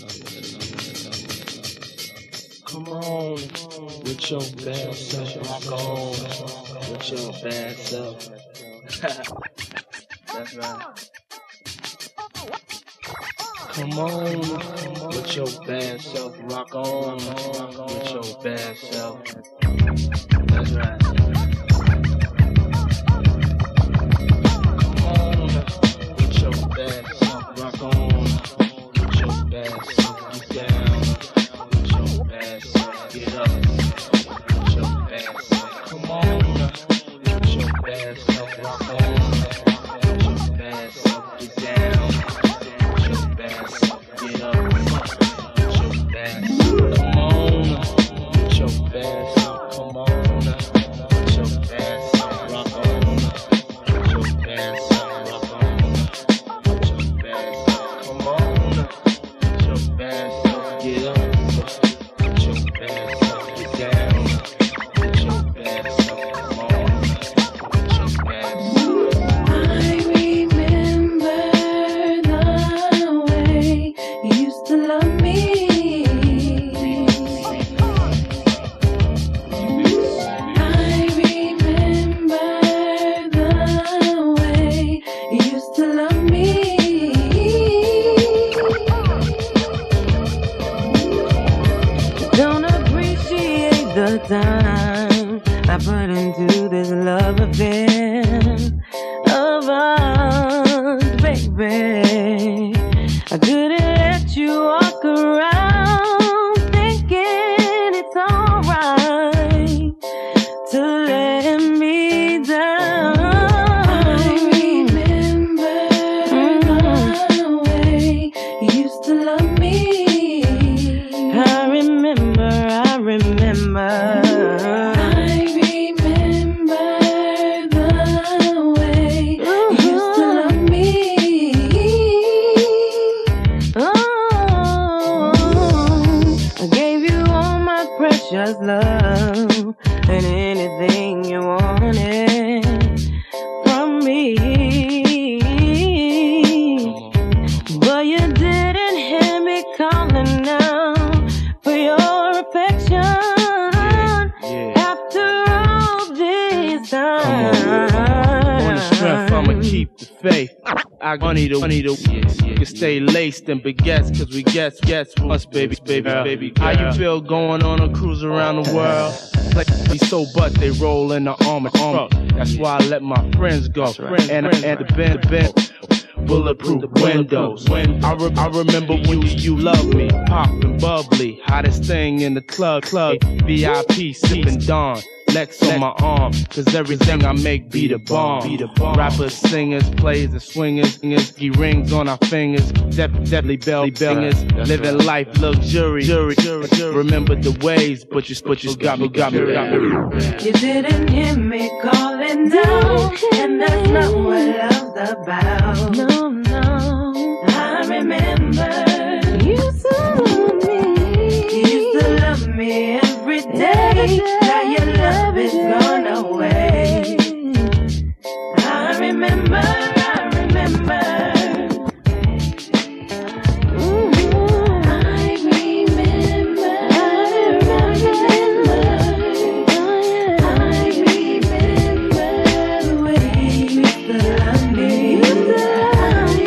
Come on, with your bad self, rock on, with your bad self. That's right. Come on, with your bad self, rock on, with your bad self. That's right. Come on, with your bad self, rock on, with your bad self, get down, with your bad self, get up, with your bad self. Come on, with your bad self, rock on, with your bad self, get down, with your bad self, get up, with your bad self. Come on, with your bad self, come on, with your bad self, rock on, with your bad self, rock on, with your bad self. Come on, with your bad self, get up, with your bad self, get down, with your bad self. Come on, with your bad self. I remember the way you used to love me. I remember the way you used to love me. Don't appreciate the time I put into this love affair of us, baby. I couldn't let you walk around thinking it's alright to let me down. I remember the way you used to love me. I remember. I remember the way you used to love me. Oh, I gave you all my precious love and anything you wanted from me, but you didn't hear me calling out for your affection. After all this time, On the strength, I'ma keep the faith. I got money to can stay laced and baguettes, cause we guess us, baby. How you feel going on a cruise around the world? Like so, but they roll in the armor truck. That's why I let my friends go. And the bend, bulletproof windows. I remember when you loved me, poppin' bubbly, hottest thing in the club, VIP sippin' Dawn. Lex on my arm, cause everything I make be the bomb. Rappers, singers, players, and swingers, he rings on our fingers, deadly bell bangers, living life luxury. Remember the ways, but you got me. you didn't hear me calling down, and that's not what love's about. No, I remember you used to love me. You used to love me every day. Now your love is gone away. I remember. I remember. The way you used to love me.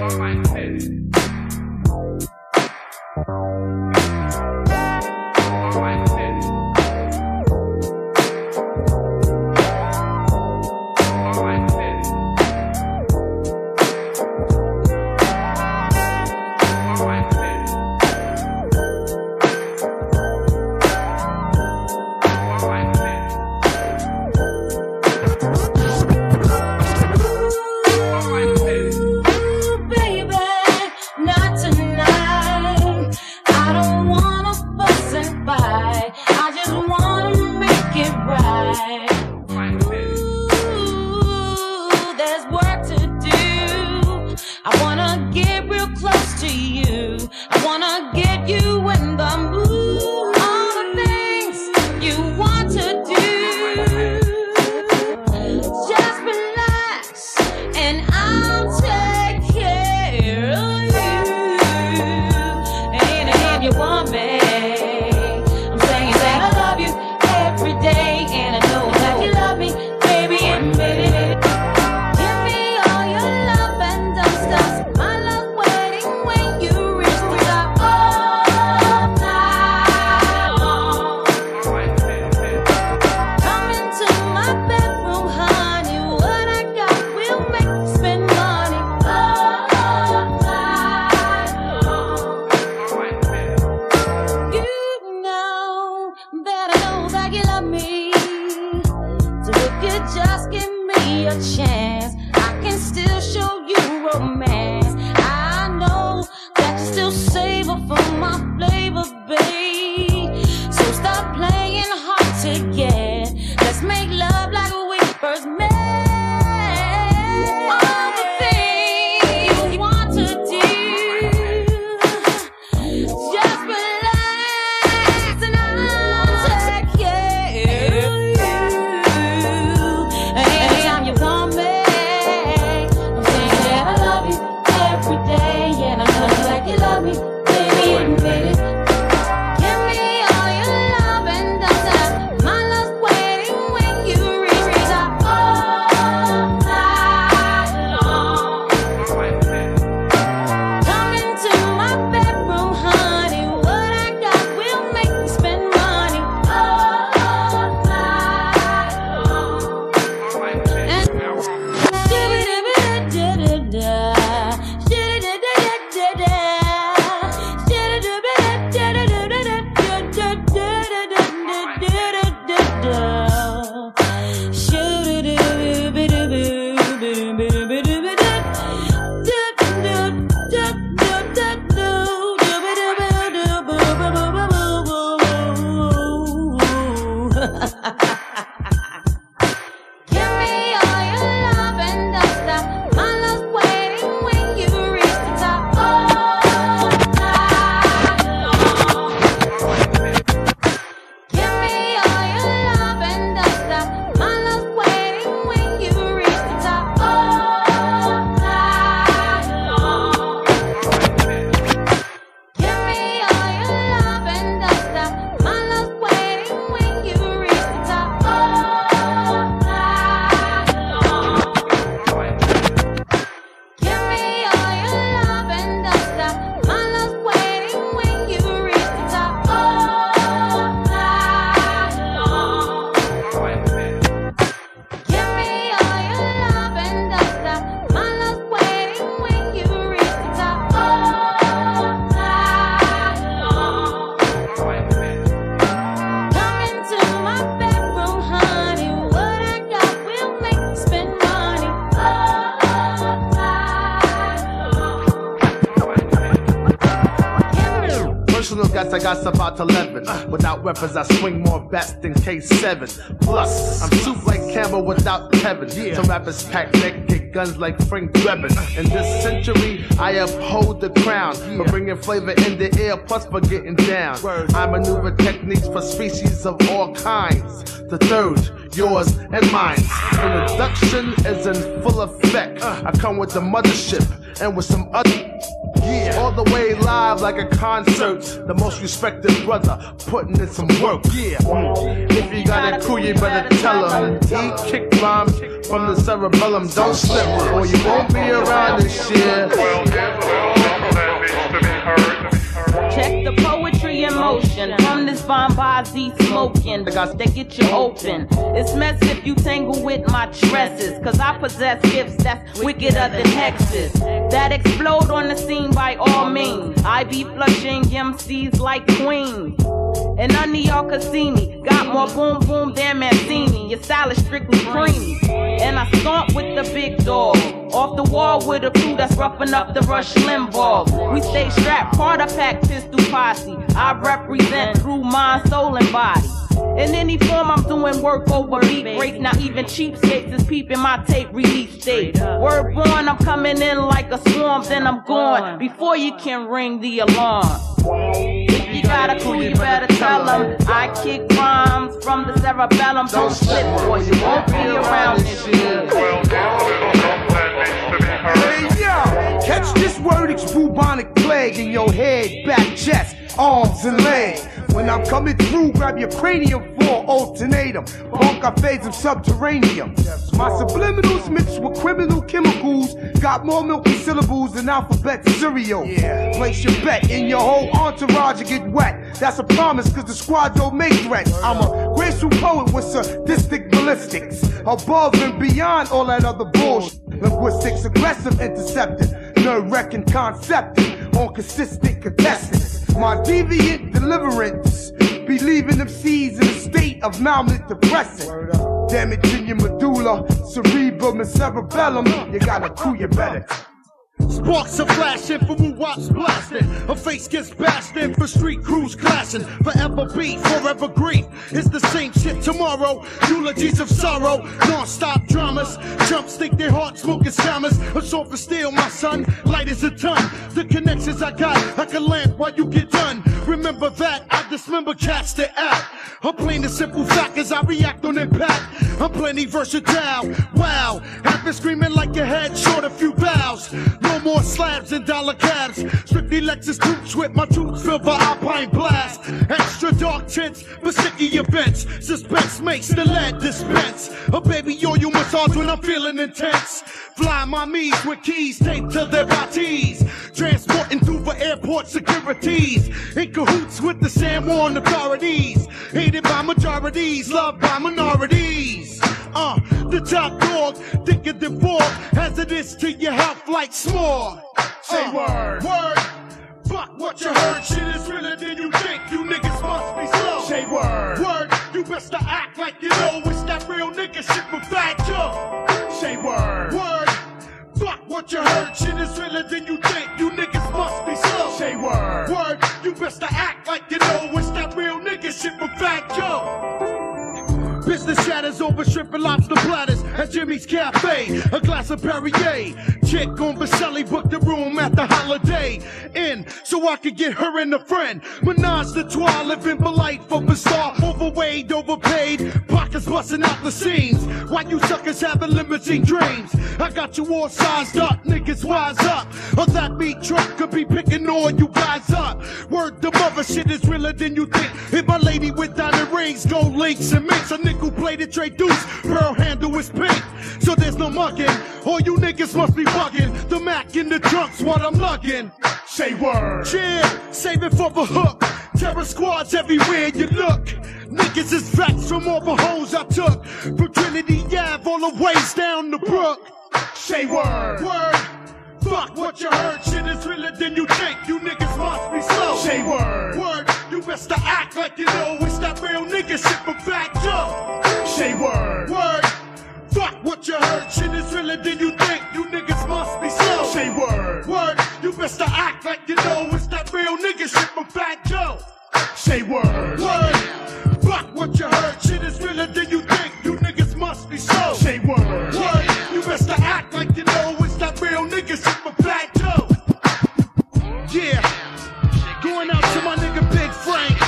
Guess I got about 11. Without weapons, I swing more bats than K7. Plus, I'm soup like Campbell without Kevin. Some rappers pack neck, get guns like Frank Drebin. In this century, I uphold the crown for bringing flavor in the air, plus for getting down. I maneuver techniques for species of all kinds. The third, yours and mine. Introduction is in full effect. I come with the mothership and with some other. All the way live like a concert. The most respected brother putting in some work. If you got a crew, you better tell them. Eat kick rhymes from the cerebellum. Don't slip or you won't be around this year. Bozzy smoking, they get you open. It's mess if you tangle with my tresses, cause I possess gifts that's wickeder than hexes, that explode on the scene by all means. I be flushing MCs like queens, and none of y'all can see me. Got more boom boom than Mancini. Your style is strictly creamy, and I stomp with the big dog. Off the wall with a crew that's roughing up the Rush Limbaugh. We stay strapped, part of pack pistol posse. I represent through mind, soul, and body. In any form, I'm doing work over beat breaks. Not even cheapskates is peeping my tape release date. Word born, I'm coming in like a swarm, then I'm gone before you can ring the alarm. If you got a clue, you better tell them. I kick rhymes from the cerebellum. Don't slip, boy, you won't be around this shit. Hey yo, catch this word, it's bubonic plague in your head, back, chest, arms, and legs. When I'm coming through, grab your cranium for alternatum. Punk, I phase of subterranean. My subliminals mixed with criminal chemicals got more milky syllables than alphabet cereal. Place your bet in your whole entourage and get wet. That's a promise, cause the squad don't make threats. I'm a graceful poet with sadistic ballistics, above and beyond all that other bullshit. Linguistics, aggressive intercepting, nerve wrecking concepting on consistent contestants. My deviant deliverance be leaving them seeds in a state of malnutrition, damaging your medulla, cerebrum, and cerebellum. You got a clue, you better. Sparks are flashing for woo-wops blasting. Her face gets bashed in for street crews clashing. Forever beef, forever grief. It's the same shit tomorrow. Eulogies of sorrow, non-stop dramas. Chumps think their heart smoking shamas. A sword for steel, my son, light as a ton. The connections I got, like a lamp while you get done. Remember that, I dismember cats that act. I'm plain the simple fact as I react on impact. I'm plenty versatile, wow. I've been screaming like your head short a few vows. No more slabs and dollar cabs. Strictly Lexus tubes with my tubes filled for Alpine blast. Extra dark tints for sticky events. Suspense makes the lead dispense. A baby oil massage when I'm feeling intense. Fly my me's with keys taped to their bodies. Transporting through for airport securities. In cahoots with the San Juan authorities. Hated by majorities, loved by minorities. The top dog, thicker than fork. Hazardous to your health like smog. Say word. Word. Fuck what you heard. Shit is realer than you think. You niggas must be slow. Say word. Word. You best to act like you know it's that real nigga shit from Fat Joe. Say word. Word. Fuck what you heard. Shit is realer than you think. You niggas must be slow. Say word. Word. You best to act like you know it's that real nigga shit from Fat Joe. Business shatters over shrimp and lobster platters at Jimmy's Cafe. A glass of Perrier. Chick on Baselli booked a room at the Holiday Inn so I could get her and a friend. Menage the trois, living polite for bizarre. Overweight, overpaid, pockets busting out the seams. While you suckers having limousine dreams, I got you all sized up, niggas wise up. Or that meat truck could be picking all you guys up. Word the mother shit is realer than you think. Hit my lady with diamond rings, gold links and minks. A nickel plated Trey Deuce, pearl handle is pink. So there's no mugging, all you niggas must be bugging. The Mac in the trunk's what I'm lugging. Say word. Yeah, save it for the hook. Terror squads everywhere you look. Niggas is facts from all the hoes I took. From Trinity Ave all the ways down the brook. Say word. Word. Fuck what you heard. Shit is realer than you think. You niggas must be slow. Say word. Word. You best to act like you know it's that real nigga shit from Fat Joe. Say word. Word. Fuck what you heard. Shit is realer than you think. You niggas must be slow. Say word. Word. You best to act like you know it's that real nigga shit from Fat Joe. Say word. Word. Fuck what you heard. Shit is realer than you think. You niggas must be slow. Say word. Word. You best to act like you know it's that real nigga shit from Fat Joe. Yeah. Going out to my nigga Big Frank.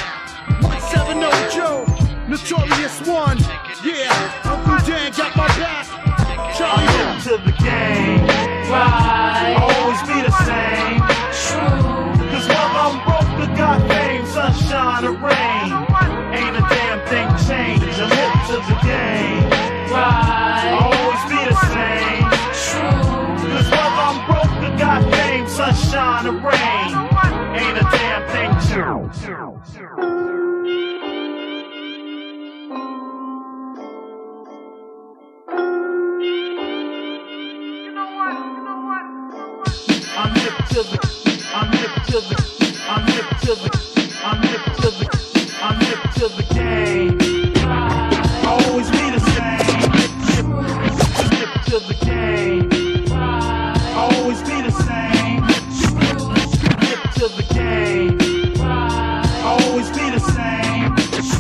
170 Joe. Notorious One. Yeah. Uncle Dan got my back. Charlie I'm to the game. Right. Always be the same. True. Cause while I'm broke, I got fame, sunshine or rain. Ain't a damn thing changed. I'm hip to the game. Right. Always be the same. True. Cause while I'm broke, I got fame, sunshine or rain. Ain't a damn thing changed. to the, I'm hip to the, I'm hip to the, I'm hip to the, I'm hip to the game. Always be the same. Hip to the game. Always be the same. Hip to the game. Always be the same.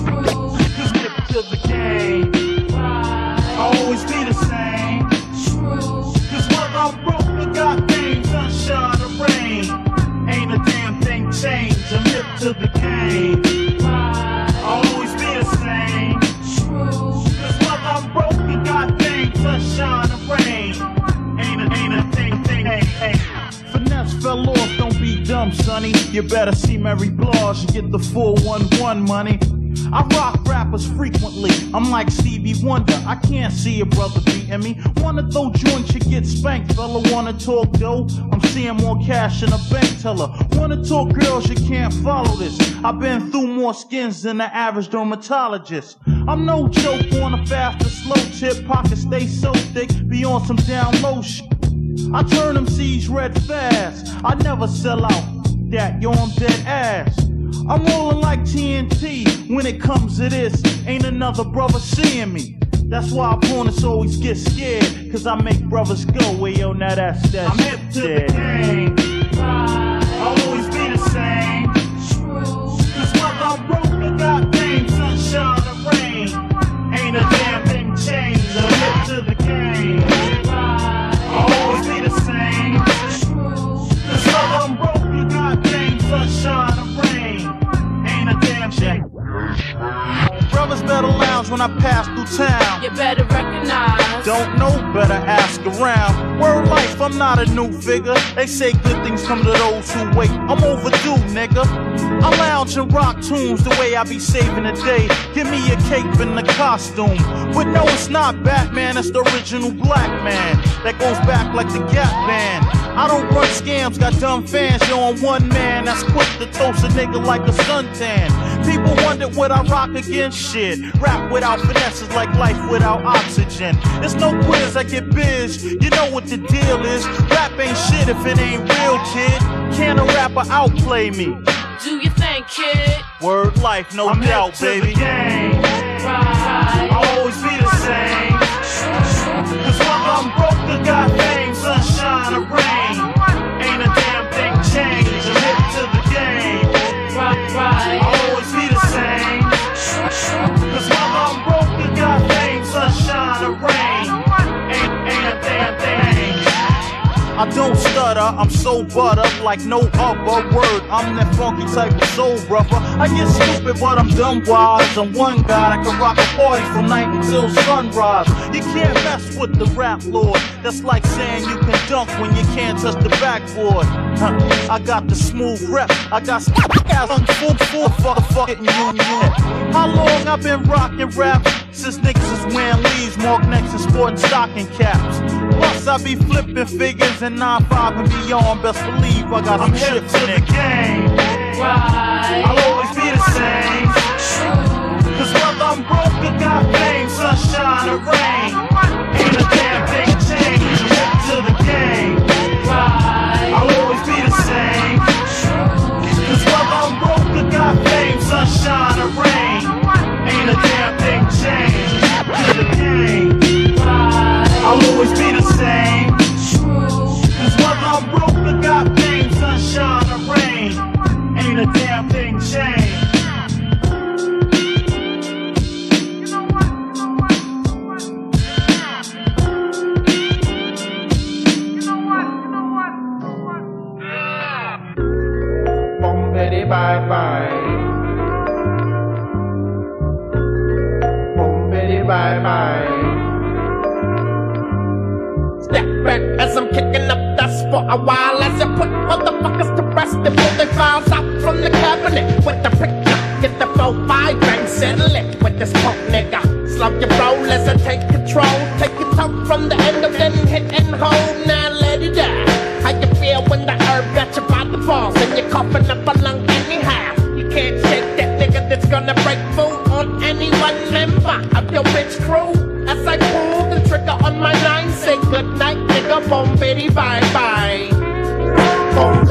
Hip to the game. Always be the same. Cause when I'm broke, I got things, sunshine and rain. Ain't a damn thing changed. I'm hip to the game. Always be the same. Cause when I'm broke, I got things, sunshine and rain. Ain't a thing, hey. Finesse fell off, don't be dumb, sonny. You better see Mary Blige, you get the 411 money. I rock rappers frequently, I'm like Stevie Wonder. I can't see a brother beating me. Wanna throw joints, you get spanked. Fella wanna talk dough, I'm seeing more cash in a bank teller. Wanna talk girls, you can't follow this. I've been through more skins than the average dermatologist. I'm no joke on a fast or slow tip. Pockets stay so thick, be on some down low shit. I turn them C's red fast, I never sell out. That, yo, I'm dead ass. I'm rolling like TNT when it comes to this. Ain't another brother seeing me. That's why opponents always get scared. Cause I make brothers go, well, yo, now that's that. I'm hip to the game. Always be the same. Cause when I'm broke, I got things, sunshine and rain. Ain't a damn thing changed. I'm hip to the game. Always be the same. Cause when I'm broke, you got things, sunshine and rain. Ain't a damn thing. Brothers better lounge when I pass through town. You better recognize. Don't know, better ask around. Word life, I'm not a new figure. They say good things come to those who wait. I'm overdue, nigga. I lounge and rock tunes the way I be saving the day. Give me a cape and a costume. But no, it's not Batman, it's the original black man. That goes back like the Gap Band. I don't run scams, got dumb fans. Yo, I'm one man that's quick to toast a nigga like a suntan. People wonder what I rock against. Shit, rap without finesse is like life without oxygen. There's no quiz, I get biz. You know what the deal is. Rap ain't shit if it ain't real, kid. Can a rapper outplay me? Do you think, kid? Word life, no doubt, baby. Right. I'll always be the same. Cause when I'm broke, I got things, sunshine and rain. Ain't a damn thing changed. I'm hip to the game. Right. I'll always be the same. Cause when I'm broke, I got things, sunshine and rain. Ain't a damn thing. I don't stutter, I'm so butter like no other word. I'm that funky type of soul brother. I get stupid, but I'm dumb wise. I'm one guy that can rock a party from night until sunrise. You can't mess with the rap lord. That's like saying you can dunk when you can't touch the backboard. I got the smooth rep. I got fucking union. How long I been rocking rap? Since niggas is wearing leaves, mark necks and sporting stocking caps. Plus I be flipping figures and 9-5 and beyond. Best believe I got some shit to the game. Right. I'll always be the same. Cause when I'm broke, I got fame, sunshine and rain. Ain't a damn thing changed. I'm hip to the game. Right. I'll always be the same. Cause when I'm broke, I got fame, sunshine and rain. Ain't a damn thing changed. To the game. I'll always be the same. Cause when I'm broke, I got fame, sunshine and rain. Ain't a damn thing changed. Bye bye. Boom, bitty, bye bye. Step back as I'm kicking up dust for a while as I put motherfuckers to rest and pull their files out from the cabinet with the picture. Get the 4-5 bang, settle it with this punk nigga. Slow your roll as I take control. Take your toe from the end of then hit and hold. Now let it die. How you feel when the herb got you by the balls and you're coughing up a lung anyhow? You can't shake that nigga that's gonna break food on any one member of your bitch crew. As I pull the trigger on my 9, say good night, nigga. Boom, bitty, bye bye. Boom.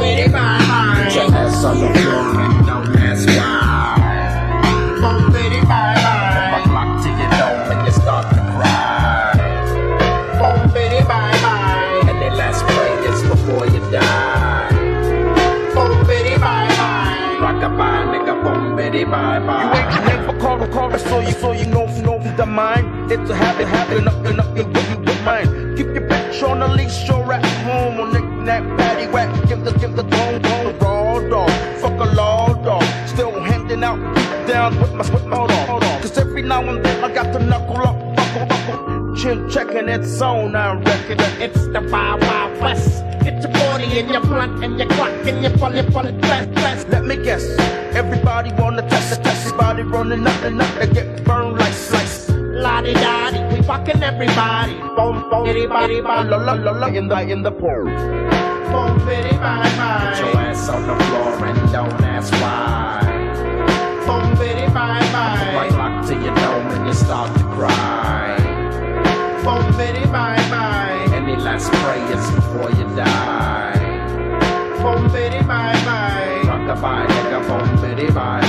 It's a habit, up your mind. Keep your bitch on the leash, you're at home. On knick-knack, paddywhack, give the bone, raw dog. Fuck a law dog. Still handing out down with my hold on. Cause every now and then I got to knuckle up, buckle. Chin checking its own, I reckon. It's the Wild Wild West. Get your 40 and your blunt and your clock and your bullet blast. Let me guess, everybody wanna test everybody running up and up, they get burned like slice. La-di-da-di, we fucking everybody. Boom, bitty, bye, La in the pool. Boom, bitty, bye. Put your ass on the floor and don't ask why. Boom, bitty, bye. Right lock to your dome and you start to cry. Boom, bitty, bye. Any last prayers before you die? Boom, bitty, bye. Rock-a-bye, nigga, boom, bitty, bye.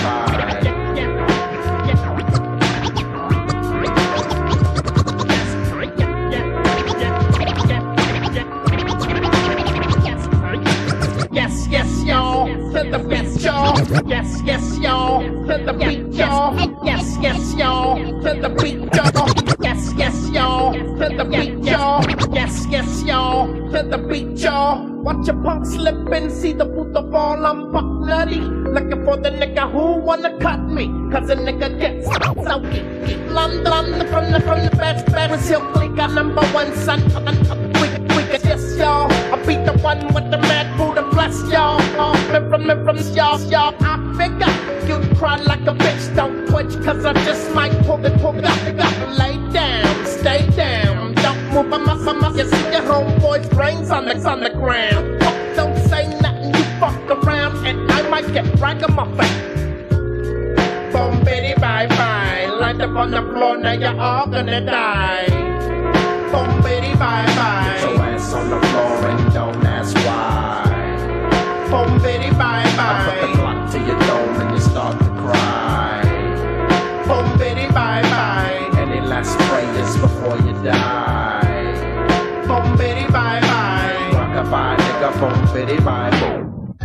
Yes, y'all, to the best, y'all. Yes, y'all, to the beat, y'all. Yes, y'all, to the beat, y'all. Yes, y'all, to the beat, y'all. Yes, y'all, to the beat, y'all. Watch your punk slip and see the puta fall, I'm buck nutty. Looking for the nigga who wanna cut me, cause a nigga gets soaky. London from the best, with Silk Click, got #1 son. Quick, yes, y'all. I beat the one with the mad Buddha, bless y'all. From y'all, I figure you'd cry like a bitch, don't twitch, cause I just might pull it up. Lay down, stay down, don't move a muscle. You see your homeboy's brains on the ground. Don't say nothing, you fuck around, and I might get ragamuffin. Boom, bitty, bye. Lined up on the floor, now you're all gonna die. Boom, bitty, bye. Put your ass on the floor and don't ask why. Boom, bitty, bye. I put the clock to your dome and you start to cry. Boom, bitty, bye. Any last prayers before you die? Boom, bitty, bye. Rock-a-bye, nigga, boom, bitty, bye, boom.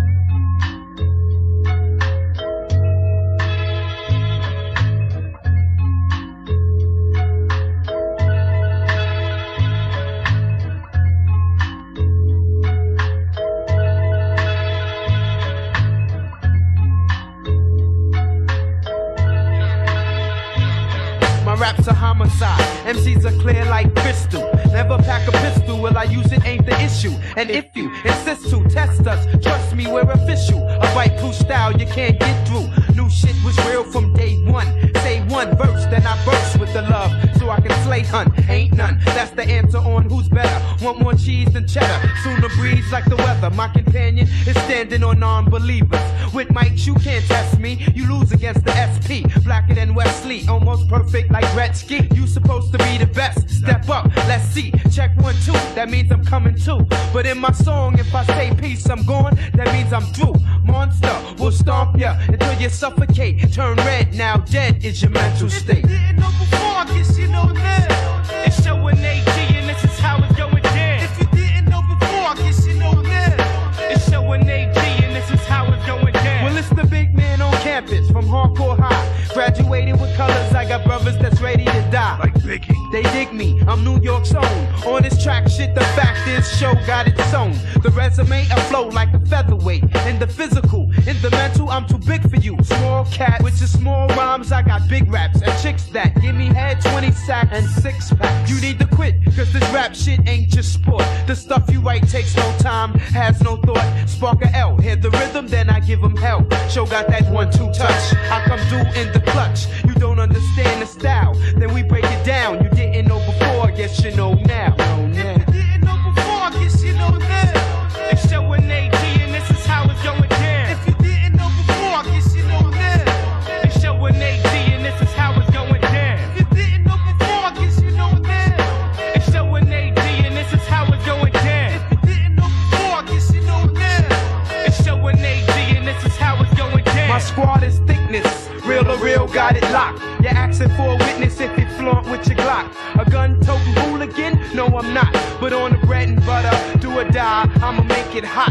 My raps are homicide, MCs are clear like crystal. Never pack a pistol, will I use it ain't the issue. And if you insist to test us, trust me, we're official. A white blue style you can't get through. New shit was real from day one. Say one verse, then I burst with the love, so I can slay hunt. Ain't none, that's the answer on who's better. Want more cheese than cheddar, sooner breeze like the weather. My companion is standing on non-believers. With mics you can't test me, you lose against the SP. Blacker than Wesley, almost perfect like Gretzky. You supposed to be the best, step up, let's see. Check 1, 2, that means I'm coming too. But in my song, if I say peace, I'm gone, that means I'm through. Monster will stomp ya until you suffocate. Turn red, now dead is your mental state. If you didn't know before, I guess you know now. It's showing AG and this is how it's going down. If you didn't know before, I guess you know now. It's showing AG and this is how it's going down. Well, it's the big man on campus from hardcore high. Graduated with colors, I got brothers that's ready to die. Like Biggie. They dig me, I'm New York's own. On this track shit, the fact is, show got its own. The resume, I flow like a featherweight. In the physical, in the mental, I'm too big for you. Small cat with your small rhymes, I got big raps. And chicks that give me head, 20 sacks and 6 packs. You need to quit, cause this rap shit ain't just sport. The stuff you write takes no time, has no thought. Spark a L, hear the rhythm, then I give them hell. Show got that 1-2 touch, I come through in the clutch. You don't understand the style, then we break it down. You didn't know before, I guess you know now. If you didn't know before, I guess you know now. It's showing AG and this is how it's going down. If you didn't know before, I guess you know now. It's showing AG and this is how it's going down. If you didn't know before, I guess you know now. It's showing AG and this is how it's going down. If you didn't know before, I guess you know now. It's showing AG and this is how it's going down. My squad is thickness, real or real, got it locked. You're asking for a witness if you flaunt with your Glock. A gun-toting hooligan? No, I'm not. But on the bread and butter, do or die, I'ma make it hot.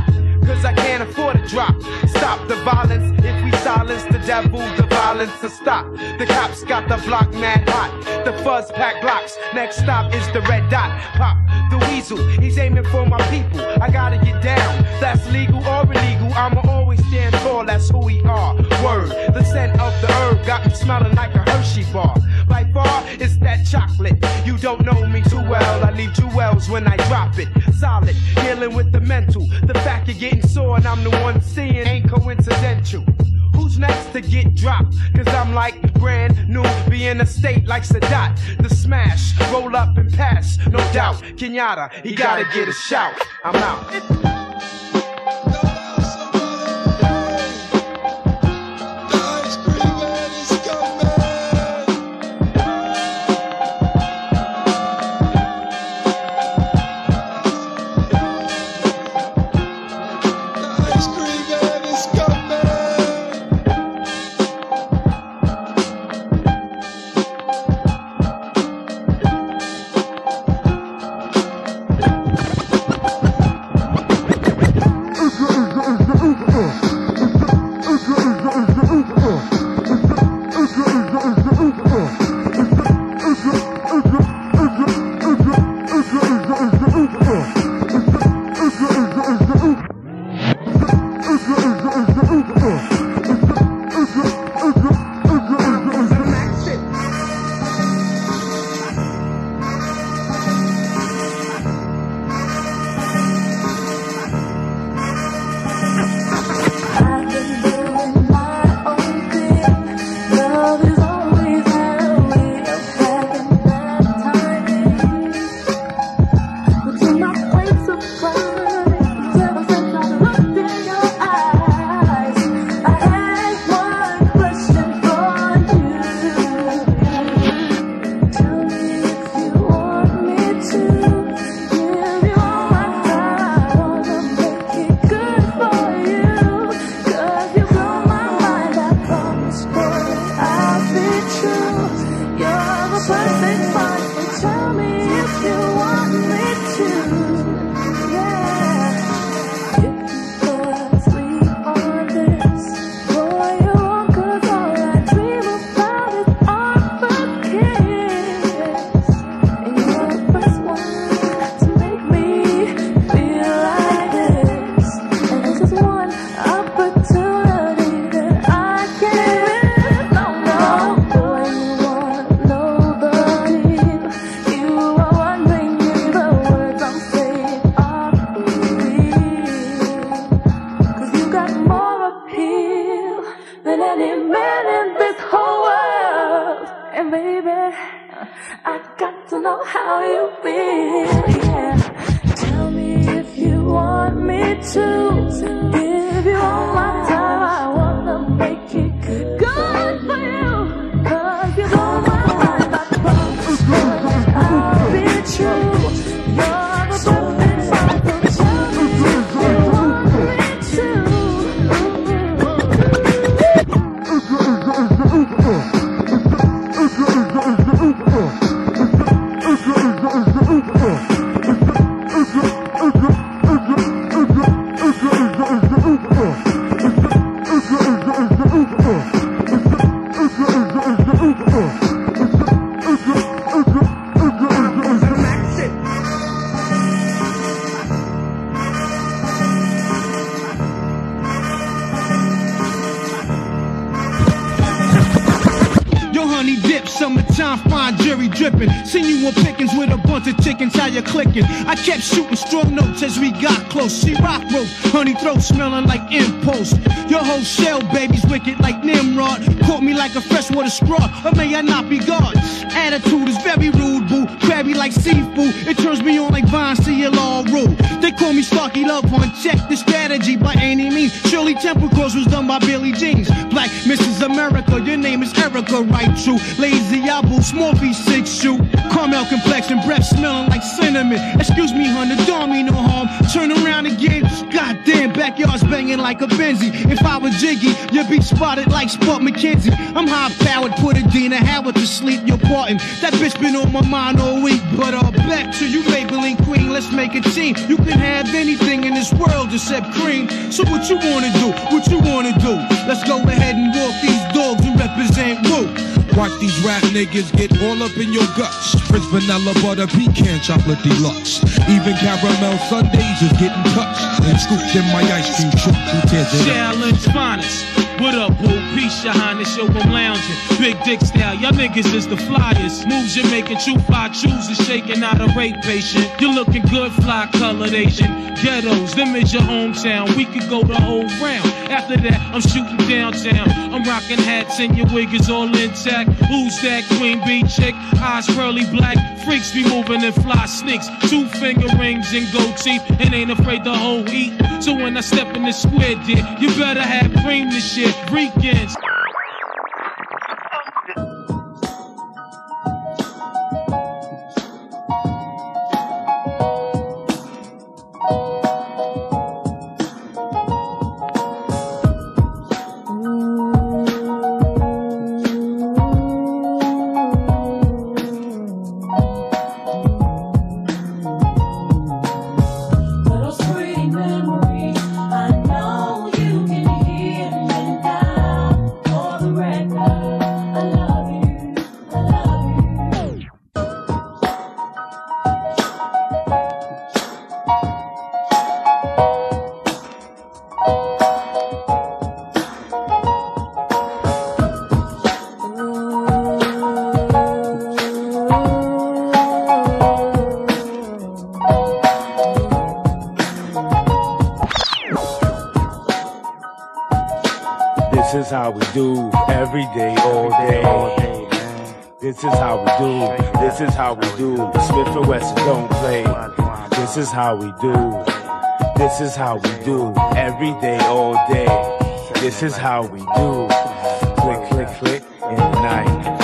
cause I can't afford a drop. Stop the violence, if we silence the devil, the violence to stop. The cops got the block mad hot, the fuzz pack blocks. Next stop is the red dot. Pop the weasel, he's aiming for my people. I gotta get down, that's legal or illegal. I'ma always stand tall, that's who we are. Word, the scent of the herb got me smelling like a Hershey bar. By far, it's that chocolate. You don't know me too well, I leave jewels when I drop it. Solid, dealing with the mental. The fact you're getting sore and I'm the one seeing ain't coincidental. Who's next to get dropped? Cause I'm like brand new, be in a state like Sadat. The smash, roll up and pass, no doubt. Kenyatta, he gotta get a shout. I'm out. I kept shooting strong notes as we got close. She rock rope, honey throat smelling like impulse. Your whole shell, baby's wicked like Nimrod. Caught me like a freshwater straw, or may I not be God? Attitude is very rude, boo. Crabby like seafood. It turns me on like Vine, see your law rule. They call me Starkey Love One. Check the strategy by any means. Shirley Temple Cross was done by Billy Jeans. Black Mrs. America, your name is Erica, right? True. Lazy Apple, small V6 shoe. Caramel complexion, breath smelling like cinnamon. Excuse me, hun, the don't mean no harm. Turn around again. Goddamn, backyard's banging like a Benzie. If I was Jiggy, you'd be spotted like Sport McKenzie. I'm high powered, put a Dina Howard to sleep. You're parting. That bitch been on my mind all week. But back to you, Maybelline Queen. let's make a team. You can have anything in this world except cream. So what you wanna do? What you wanna do? Let's go ahead and walk these dogs and represent Woo. Watch these rap niggas get all up in your guts. Prince Vanilla Butter Pecan Chocolate Deluxe. Even caramel sundaes is getting touched and scooped in my ice cream truck. Who tears it up? Challenge finest. What up, boo? Peace, your highness, yo, I'm lounging. Big dick style, y'all niggas is the flyers. Moves you're making, true fly chooses, shaking out a rape patient. You're looking good, fly colored Asian. Ghettos, them is your hometown. We could go the whole round. After that, I'm shooting downtown. I'm rocking hats and your wig is all intact. Who's that queen bee chick? Eyes pearly black. Freaks be moving and fly sneaks. 2 finger rings and gold teeth and ain't afraid to whole eat. So when I step in the square, dear, you better have cream this shit. Weekends. This is how we do every day, all day. This is how we do. This is how we do. Smith and Wesson don't play. This is how we do. This is how we do every day, all day. This is how we do. Click, click, click in the night.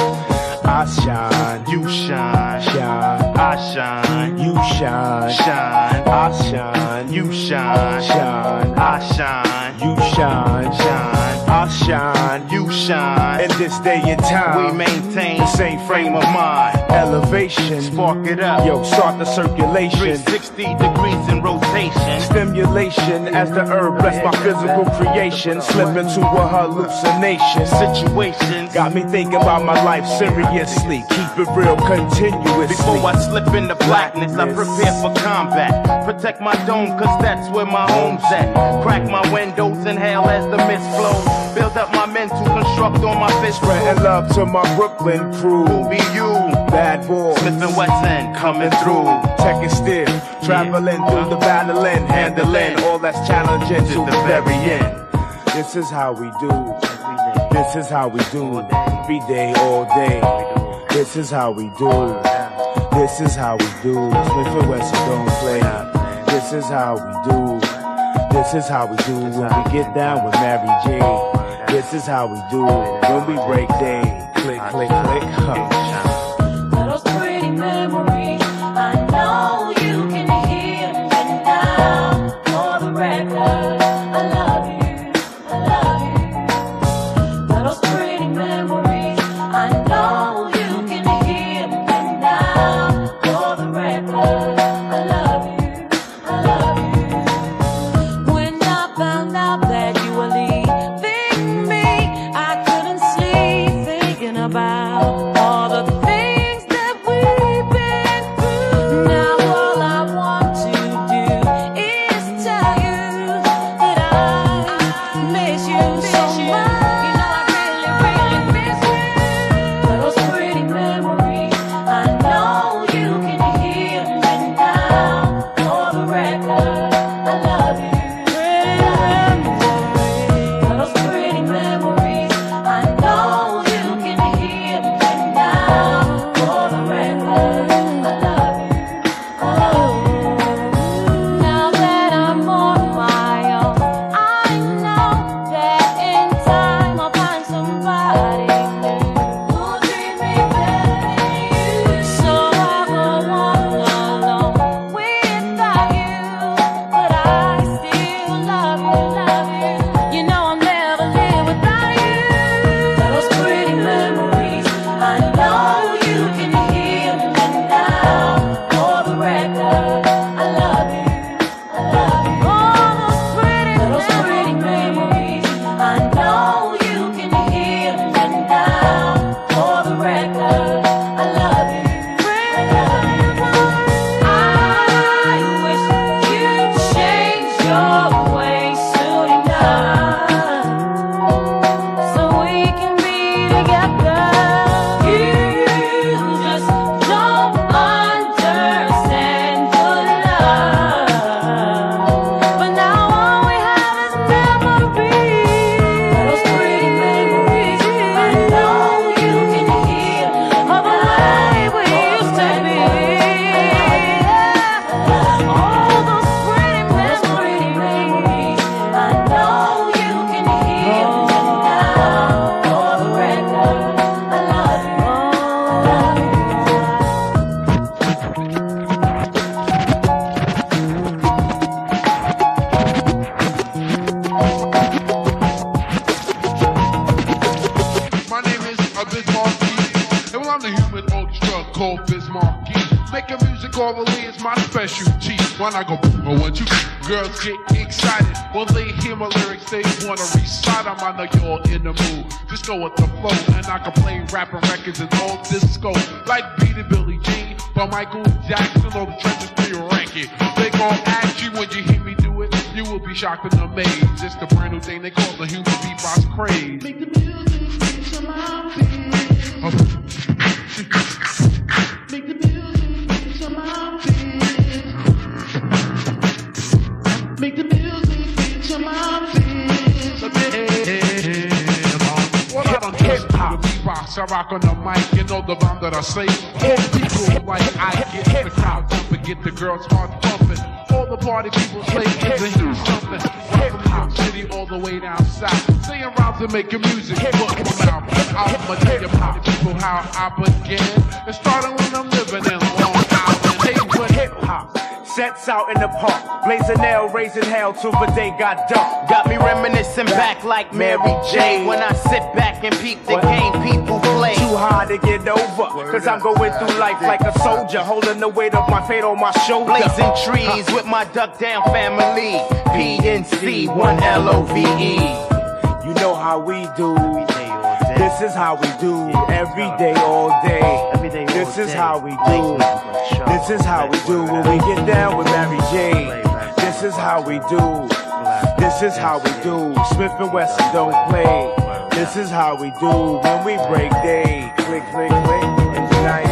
I shine, you shine, shine. I shine, you shine, shine. I shine, you shine, shine. I shine, you shine, shine. I shine, you shine. In this day and time, we maintain the same frame of mind. Elevation, spark it up. Yo, start the circulation. 360 degrees in rotation. Stimulation as the herb bless my physical creation. Slip into a hallucination. Situation got me thinking about my life seriously. Keep it real continuously. Before I slip into blackness, I prepare for combat. Protect my dome, cause that's where my home's at. Crack my windows, inhale as the mist flows. Build up my men to construct on my fist. Spreading love to my Brooklyn crew. Who be you? Bad boy Smith and Wesson coming through. Check it still. Traveling through the battling, handling all that's challenging to the very end. This is how we do. This is how we do. Every day, all day. This is how we do. This is how we do. Smith and Wesson don't play. This is how we do. This is how we do when we get down with Mary J. This is how we do when we break day. Click, click, click, Those pretty memories, I know you can hear me now. For the record, I love you, I love you. Those pretty memories, I know you can hear me now. For the record, I love you, I love you. When I found out that you were leaving me, I couldn't sleep thinking about all the things that we've been through. Now all I want to do is tell you that I Corollary is my specialty. When I go, but what you girls get excited when they hear my lyrics, they wanna recite them. I know you're in the mood. Just go with the flow, and I can play rapping records and all disco. Like Beat It Billie Jean, by Michael Jackson, or the Treasures to your ranking. They gon' ask you when you hear me do it, you will be shocked and amazed. It's the brand new thing they call the human beatbox craze. Make the music reach your mouth. Make the music reach your mouth. Make the music reach your mouth. What I don't just do the beatbox, I rock on the mic, you know the rhyme that I say. All people like I get the crowd jumping, get the girls heart pumping. All the party people say it's a huge something. From New York City all the way down south, saying rhymes and making music, put them out. I'ma tell you about the people how I began. It started when I'm living in Long Island. Hey, but hip hop sets out in the park, blazing nail, raising hell till the day got dark. Got me reminiscing back like Mary J. When I sit back and peep the game people play. Too hard to get over, cause I'm going through life like a soldier, holding the weight of my fate on my shoulder. Blazing trees with my duck down family, PNC, 1 LOVE. You know how we do. This is how we do, every day, all day. This is how we do. This is how we do when we get down with Mary J. This is how we do. This is how we do. Smith and Wesson don't play. This is how we do when we break day. Click, click, click, and nice.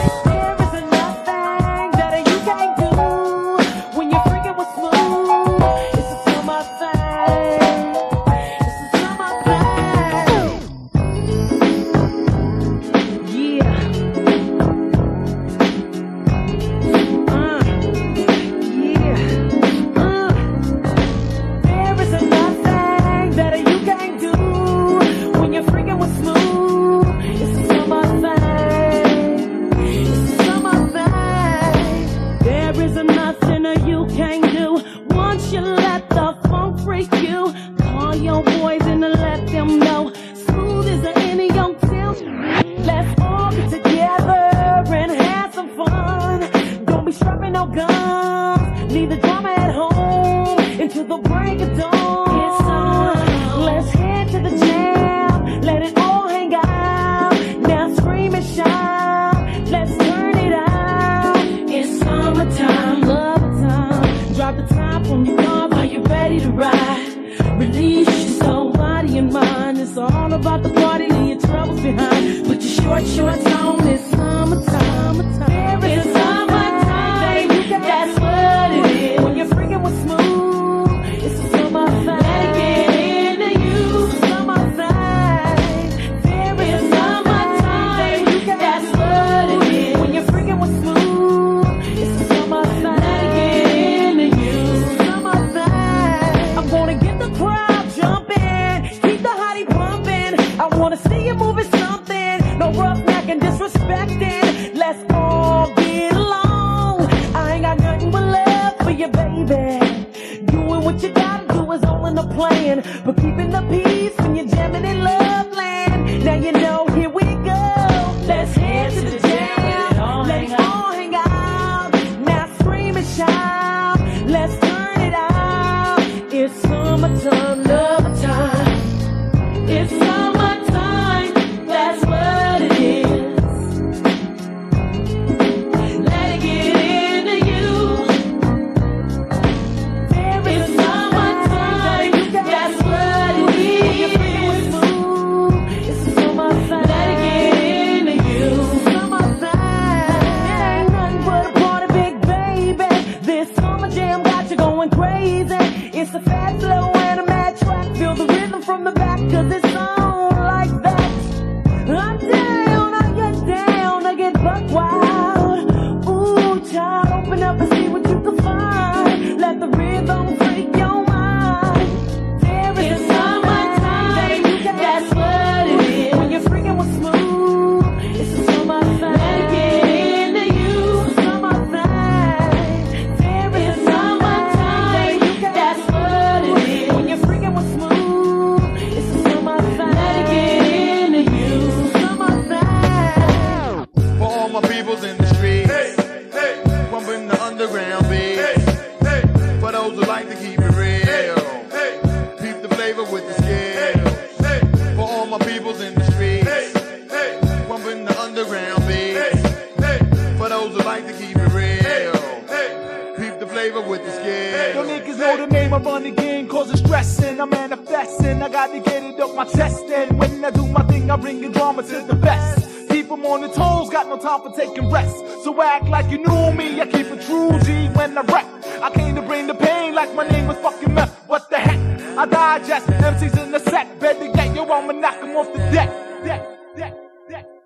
progressing, I'm manifesting. I gotta get it up my chest. And when I do my thing, I bring the drama to the best. Keep them on the toes, got no time for taking rest. So act like you knew me, I keep it true G when I rap. I came to bring the pain like my name was fucking meth. What the heck? I digest MCs in the set. Better get yo, I'ma knock 'em off the deck.